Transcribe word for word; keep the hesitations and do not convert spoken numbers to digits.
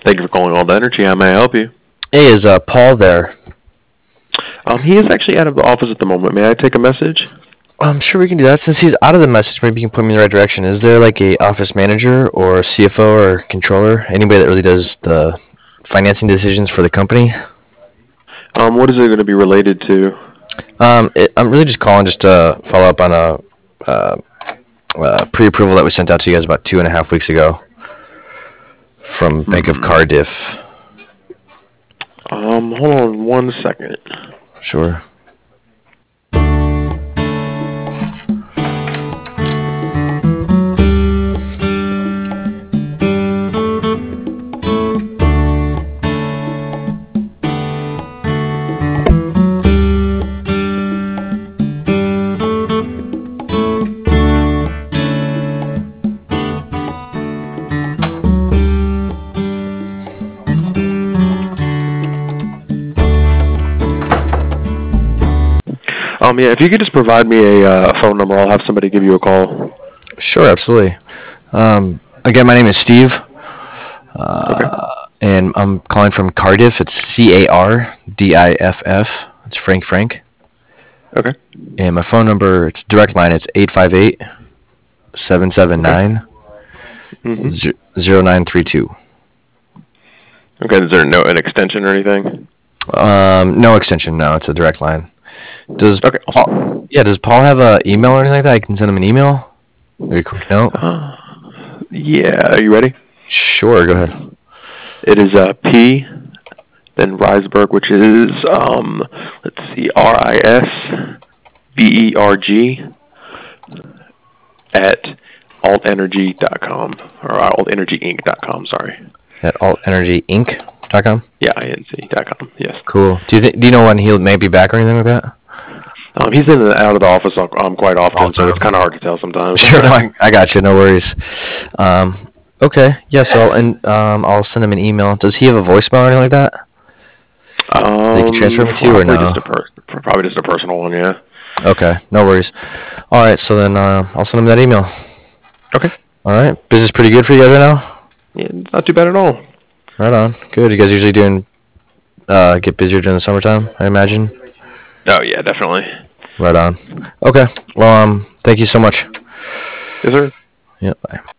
Thank you for calling All the Energy. How may I help you? Hey, is uh, Paul there? Um, he is actually out of the office at the moment. May I take a message? I'm sure we can do that. Since he's out of the message, maybe you can point me in the right direction. Is there like a office manager or C F O or controller? Anybody that really does the financing decisions for the company? Um, what is it going to be related to? Um, it, I'm really just calling just to follow up on a uh, uh, pre-approval that we sent out to you guys about two and a half weeks ago from Bank of Hmm. Cardiff. Um, hold on one second. Sure. Um, yeah, if you could just provide me a uh, phone number, I'll have somebody give you a call. Sure, absolutely. Um, again, my name is Steve, Okay. uh, and I'm calling from Cardiff. It's C A R D I F F. It's Frank Frank. Okay. And my phone number, it's direct line. It's eight five eight, seven seven nine, Mm-hmm. zero nine three two. Okay. Is there no an extension or anything? Um, no extension. No, it's a direct line. Does Okay. Paul? Yeah, does Paul have an email or anything like that? I can send him an email. Maybe a quick note. Uh, yeah. Are you ready? Sure, go ahead. It is uh, P, then Risberg, which is um, let's see, R I S B E R G at altenergy dot com or alt energy inc dot com. Sorry. At alt energy inc dot com. Yeah, inc dot com. Yes. Cool. Do you think? Do you know when he'll may be back or anything like that? Um, he's in and out of the office um, quite often, All the so time. it's kind of hard to tell sometimes. Sure, no, I, I got you. No worries. Um, okay. Yeah. So, and um, I'll send him an email. Does he have a voicemail or anything like that? Um, They can transfer me to or probably no? just a per- probably just a personal one. Yeah. Okay. No worries. All right. So then uh, I'll send him that email. Okay. All right. Business pretty good for you guys right now? Yeah, not too bad at all. Right on. Good. You guys usually doing uh, get busier during the summertime, I imagine. Oh yeah, definitely. Right on. Okay. Well, um, thank you so much. Yes, sir. Yep. Bye.